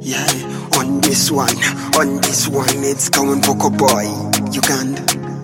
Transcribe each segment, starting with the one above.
Yeah, on this one, it's going Vocal Boy, Uganda.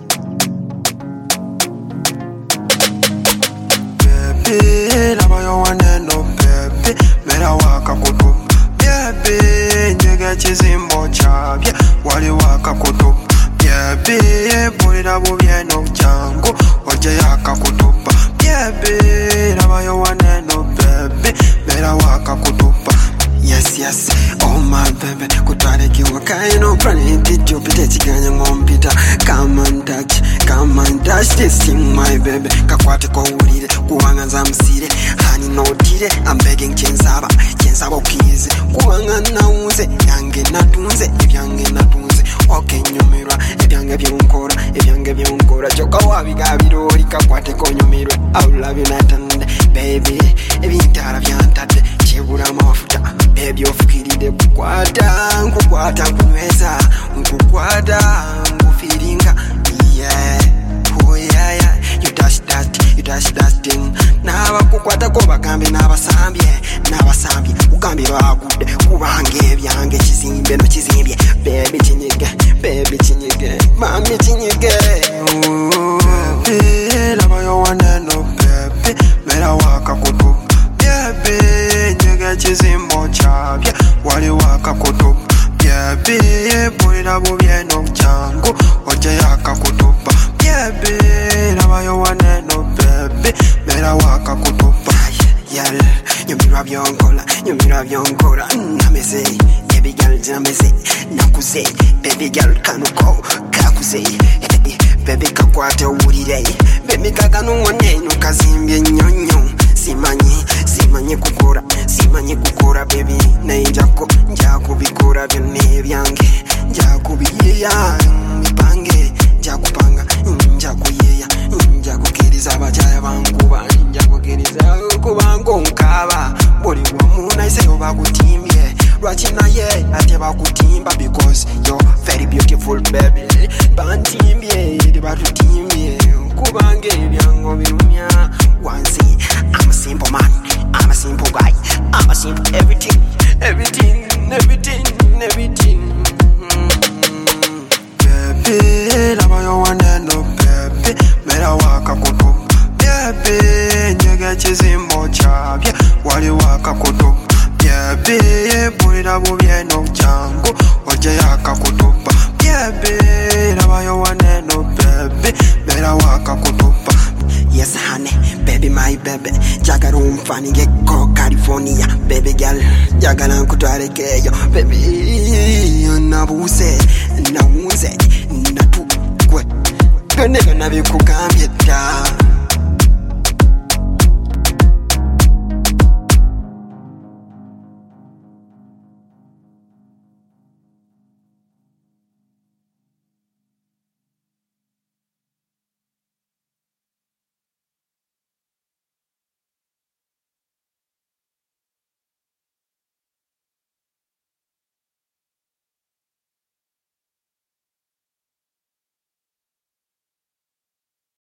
Baby, lava yo waneno, baby, mera waka kutu. Baby, njega chizimbo chabye, wali waka kutu. Baby, pulira bubyeno jangu, oje yaka kutupa. Baby, lava yo waneno, baby, mera waka kutupa. Yes, oh my baby, kutwale kiwa kaino prani tiju pite chiganya ngompita. Come and touch this thing my baby. Kakwate kwa urire, kuwanga za msire. Hani notire, I'm begging chensaba ukize. Kuwanga naunze, yange natunze, ibyange natunze. Okay nyumirwa, ibyange byonkora. Choka wabiga birori, kakwate ko nyumirwe. I love you night and day, baby. Ebintara byantade, chebura amafuta. Baby ofukiride kukwata nkunyweza nkukwata ngufiringa. Yeah, oh yeah, you touch that thing. Naba kukwata ko bagambe n'abasambye ugambira agude kubange byange kizimbe no kizimbye. Baby chinyige mami chinyige. Baby lava yo waneno baby mera waka kutu. Baby njega chizimbo chabye wali waka kutu. Baby pulira bubyeno jangu oje yaka kutupa. Baby lava yo waneno baby mera waka kutupa. Yeah, nyumirwa byonkora nameze. Baby girl nameze nakuze. Baby girl kanuko kakuze. Baby kakwate urire. Baby kaganunwa nenyo kazimbye nyonyo. Simanyi kukora baby nainjako njakubikora byone byange njakubiya mipange njakupanga njakuyeya njakukiriza abajaya bankuba njakukiriza kubango nkaba buli wamu naise bakutimbye lwaki naye ate bakutimba because you're very beautiful baby bantimbye batutimbye kubange byango birumya. Once I'm a simple man, I'm a simple guy, I'm a simple everything. Baby, lava yo waneno baby, mera waka kutu. Baby, njega chizimbo chabye, wali waka kutu. Baby, pulira bubyeno jangu, oje yaka kutupa. Baby, lava yo waneno baby, mera waka kutupa. Yes honey, baby my baby. Jagala umfanige ko California. Baby girl, jagala nkutwalekeyo. Baby, nabuze, natukwe. Byonna bikugambye dda.